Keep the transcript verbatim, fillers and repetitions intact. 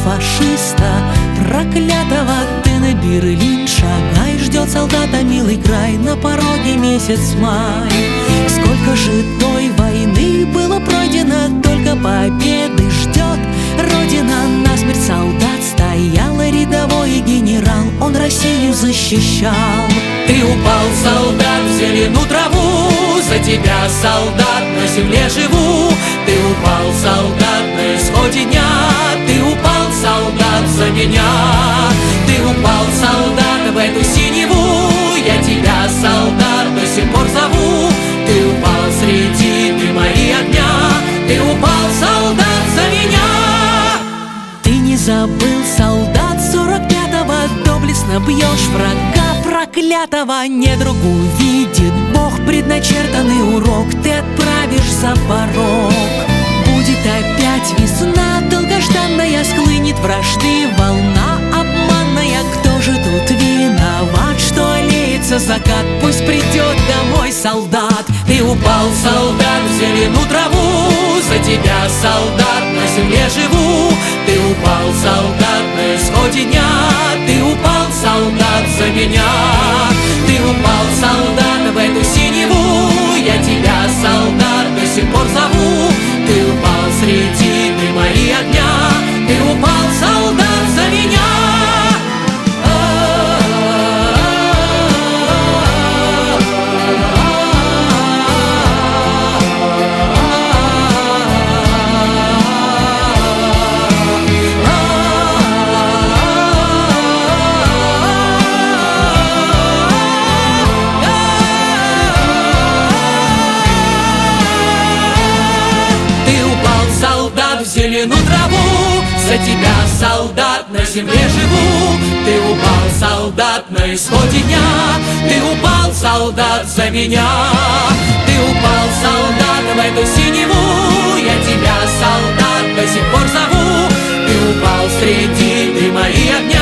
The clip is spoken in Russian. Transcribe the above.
фашиста проклятого. Ты на Берлин шагай, ждет солдата милый край, на пороге месяц май. Сколько же той войны было пройдено, только победы ждет Родина. Насмерть солдат стоял рядовой генерал, он Россию защищал. Ты упал, солдат, в зеленую траву, за тебя, солдат, на земле живу. Ты упал, солдат, на исходе дня, ты упал, солдат, за меня. Ты упал, солдат, в эту синеву, я тебя, солдат, до сих пор зову. Ты упал среди дыма и огня, ты упал, солдат, за меня. Ты не забыл, солдат, сорок пятого, доблестно бьешь врага проклятого. Недруг увидит Бог предначертанный урок, ты отправишь за порог. Будет опять весна долгожданная, схлынет вражды волна обманная. Кто же тут виноват, что аллеется закат? Пусть придет домой солдат. Ты упал, солдат, в зеленую траву, за тебя, солдат, на земле живу. Ты упал, солдат, на исходе дня, ты упал, солдат, за меня. Ты упал, солдат, в эту синеву, я тебя, солдат, до сих пор зову. Ты упал среди дыма и огня, ты упал, солдат, за меня. Зеленую траву, за тебя, солдат, на земле живу. Ты упал, солдат, на исходе дня, ты упал, солдат, за меня. Ты упал, солдат, в эту синеву, я тебя, солдат, до сих пор зову. Ты упал среди дыма и огня.